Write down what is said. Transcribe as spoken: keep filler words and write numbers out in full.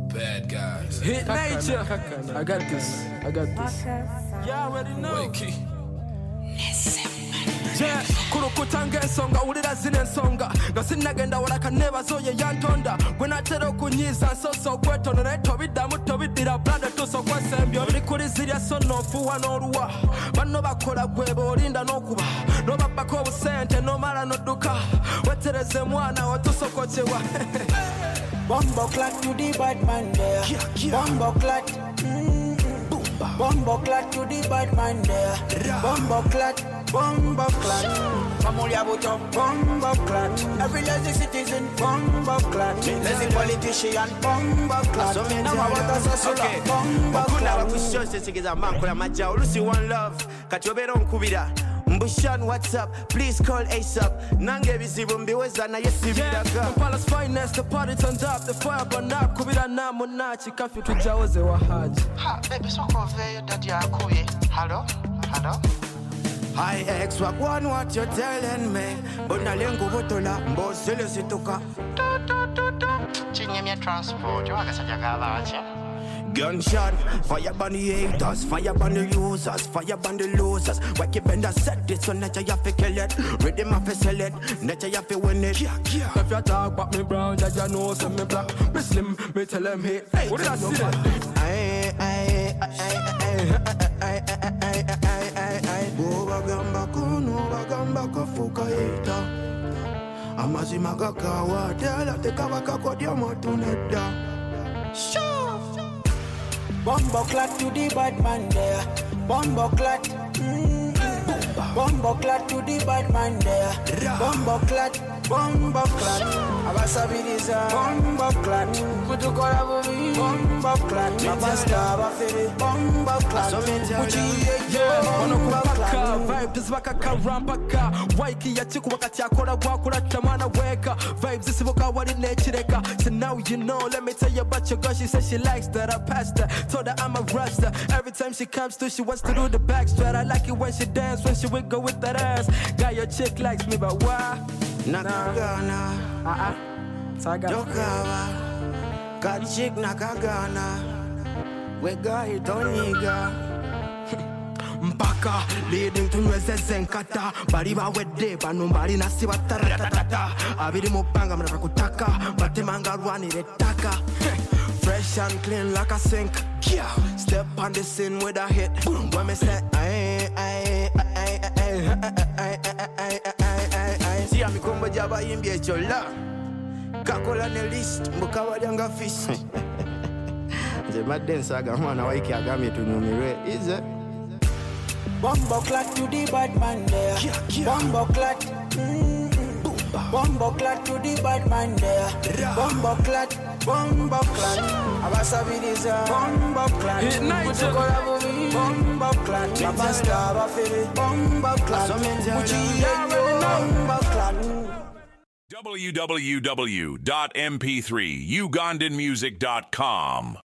Bad guys. Hit nature. I got this. I got this. Y'all already know. Wakey. Yeah, kurukutanga ensonga ulira zina ensonga nga sinagenda walaka nebazoye yantonda gwe natera okunyiiza nsosa okwetonda naye tobiddamu tobiddira blanda tusa okwesembya oli kuli zirya so noofuuwa n'oluwa banno bakola gwe b'olinda n'okuba n'obabbako obusente n'omala n'odduka wetereze mwana otusokokyewa Bombo clat to the bad man there. Bombo clat. Mm-hmm. Bombo clat to the bad man there. Bombo clat. Bombo clat. Pamolia buto. Bombo clat. Every lazy citizen. Bombo clat. Lazy politician. Bombo clat. Now I want us to say bombo clat. Bakushoshe sigeza mankula maja olusi one love. Katobera onkubira. Mbushan, what's up? Please call ASAP. Nange bizibu mbiweza na yesi bidaga. Kampala's finest, the party turned up, the fire burned up. Kubira na munachi, kafyu tujaoze wa haji. Ha, baby, so convey that you are cool. Hello? Hello? Hi ex, what one what you telling me? Bona lengo votola, mbosele situka. Chinye mi transport, you are such a gavache. Gunshot, fire on the haters, fire on the users, fire on the losers. Why keep in the set it so nature you have to kill it, rhythm have to sell it, nature you have to win it. Yeah, yeah. If you talk about me brown, that you know some me black, me slim, me tell them hey, hey, what did I see that? Aye, aye, aye, aye, aye, aye, aye, aye, aye. Boba gamba kuno, bagamba kafuka ita. Amazima kakawa, tell her te kawaka kwa diamo tuneda. Sure. Bombo clat to the bad man there. Bombo clat. Mm-hmm. Bombo clat to the bad man there. Bombo clat. Bombo clat. Abasabiriza. Bombo clat. Kutukora bubi. Bombo clat. Abasta bafere. Bombo clat. Uchiye yeah. Onokubaka vibes bakaka rampaka. Waiki yachiku wakati akora wakura chamana weka. Vibes isiboka wari nechireka. So now you know. Let me tell you about your girl. She says she likes that. I passed her. Told her I'm a rasta. Every time she comes through, she wants to do the backstrap. I like it when she dance, when she wiggle with that ass. Got your chick likes me, but why? Nakagana. Uh-uh. Saga. Jokawa. Got chick nakagana. We got it on nigga. Mpaka leading to nweze zenkata bali bawedde bano bali nasi bataratata abiri mupanga mraka kutaka batemanga rwanire taka fresh and clean like a sink. Yeah. Step on the scene with a hit. Boom. When me say aye aye aye aye aye aye aye aye. See a mikombo jaba imbi echola. Kakola ne list mbukawa janga fish. Nze madden saga mwana waiki agami tunyumire. Is it? Bombo clat to the bad man there. Bombo clat. Mm-hmm. Bombo clat to the bad man there. Bombo clat. Bombo clat. Abasabiriza. Bombo clat. Hit nature. Bombo clat. Abasta bafere. Bombo clat. Uchiye bombo clat. w w w dot m p three ugandan music dot com